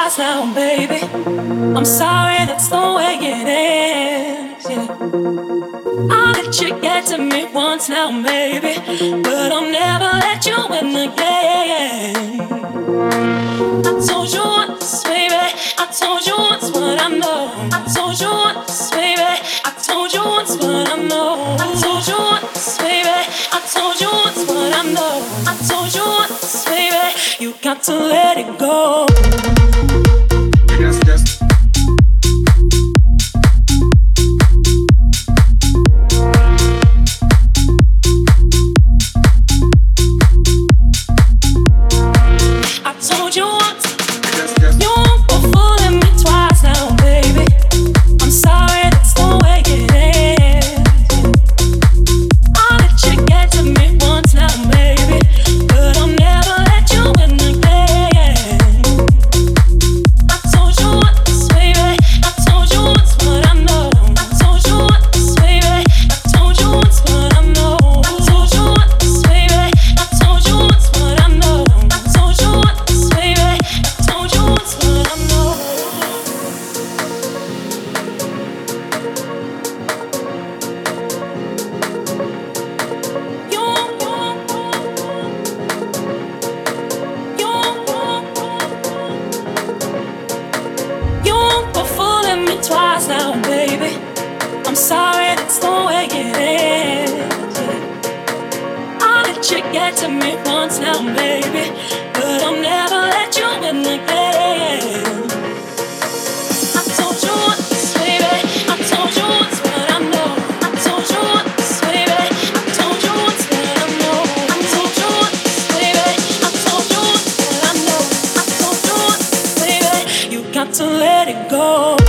twice now, baby. I'm sorry, that's the way it is. Yeah. I'll let you get to me once now, baby, but I'll never let you in again. I told you once, baby. I told you once what I know. I told you once, baby. I told you once what I know. I told you once, baby. I told you once what I know. I told you once, baby. You got to let it go. Yes, yes. I told you once, you won't go fooling me twice now, baby. I'm sorry, that's the way it is. I'll let you get to me once now, baby, but I'll never let you in again. I told you once, baby. I told you once what I know. I told you once, baby. I told you once what I know. I told you once, baby. I told you once what I know. I told you once, baby. I told you once what I know. You won't go fooling me twice now, baby. I'm sorry, that's the way it is. I'll let you get to me once now, baby, but I'll never let you in again. I told you once, baby. I told you once what I know. I told you once, baby. I told you once what I know. I told you once, baby. I told you once what I know. I told you once, baby. You got to let it go.